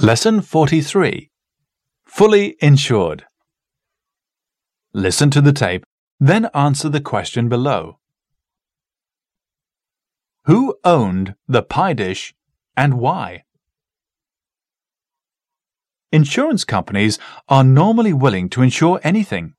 Lesson 43. Fully insured. Listen to the tape, then answer the question below. Who owned the pie dish and why? Insurance companies are normally willing to insure anything.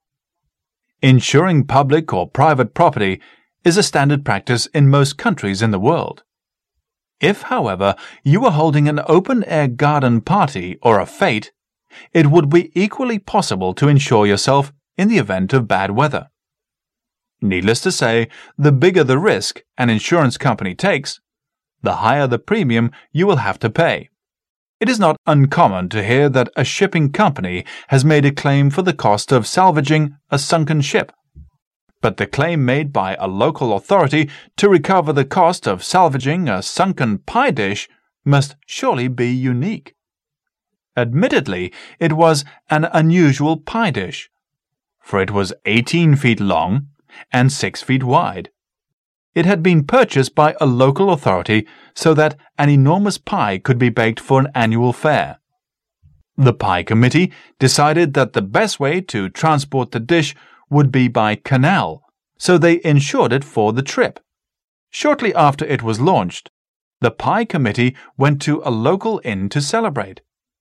Insuring public or private property is a standard practice in most countries in the world. If, however, you were holding an open-air garden party or a fete, it would be equally possible to insure yourself in the event of bad weather. Needless to say, the bigger the risk an insurance company takes, the higher the premium you will have to pay. It is not uncommon to hear that a shipping company has made a claim for the cost of salvaging a sunken ship. But the claim made by a local authority to recover the cost of salvaging a sunken pie dish must surely be unique. Admittedly, it was an unusual pie dish, for it was 18 feet long and 6 feet wide. It had been purchased by a local authority so that an enormous pie could be baked for an annual fair. The pie committee decided that the best way to transport the dish would be by canal, so they insured it for the trip. Shortly after it was launched, the pie committee went to a local inn to celebrate.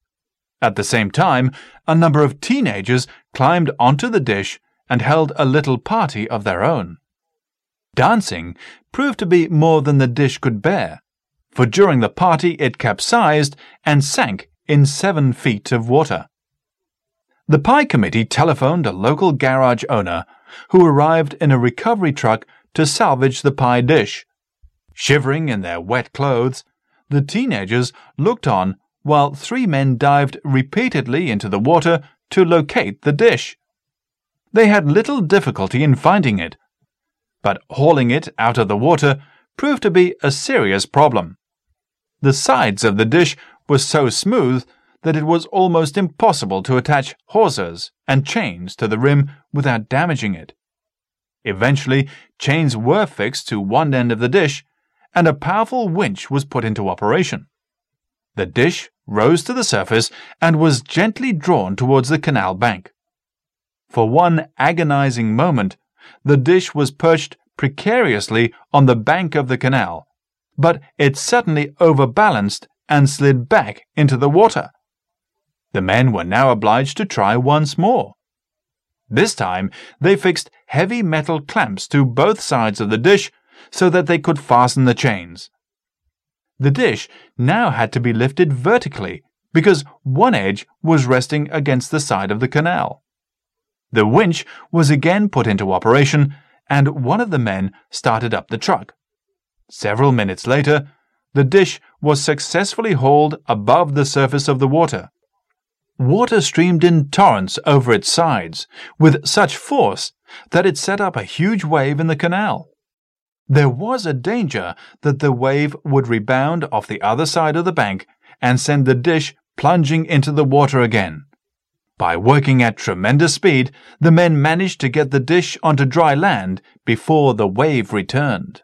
At the same time, a number of teenagers climbed onto the dish and held a little party of their own. Dancing proved to be more than the dish could bear, for during the party it capsized and sank in 7 feet of water. The pie committee telephoned a local garage owner who arrived in a recovery truck to salvage the pie dish. Shivering in their wet clothes, the teenagers looked on while 3 men dived repeatedly into the water to locate the dish. They had little difficulty in finding it, but hauling it out of the water proved to be a serious problem. The sides of the dish were so smooth that it was almost impossible to attach hawsers and chains to the rim without damaging it. Eventually, chains were fixed to one end of the dish, and a powerful winch was put into operation. The dish rose to the surface and was gently drawn towards the canal bank. For one agonizing moment, the dish was perched precariously on the bank of the canal, but it suddenly overbalanced and slid back into the water. The men were now obliged to try once more. This time, they fixed heavy metal clamps to both sides of the dish so that they could fasten the chains. The dish now had to be lifted vertically because one edge was resting against the side of the canal. The winch was again put into operation, and one of the men started up the truck. Several minutes later, the dish was successfully hauled above the surface of the water. Water streamed in torrents over its sides, with such force that it set up a huge wave in the canal. There was a danger that the wave would rebound off the other side of the bank and send the dish plunging into the water again. By working at tremendous speed, the men managed to get the dish onto dry land before the wave returned.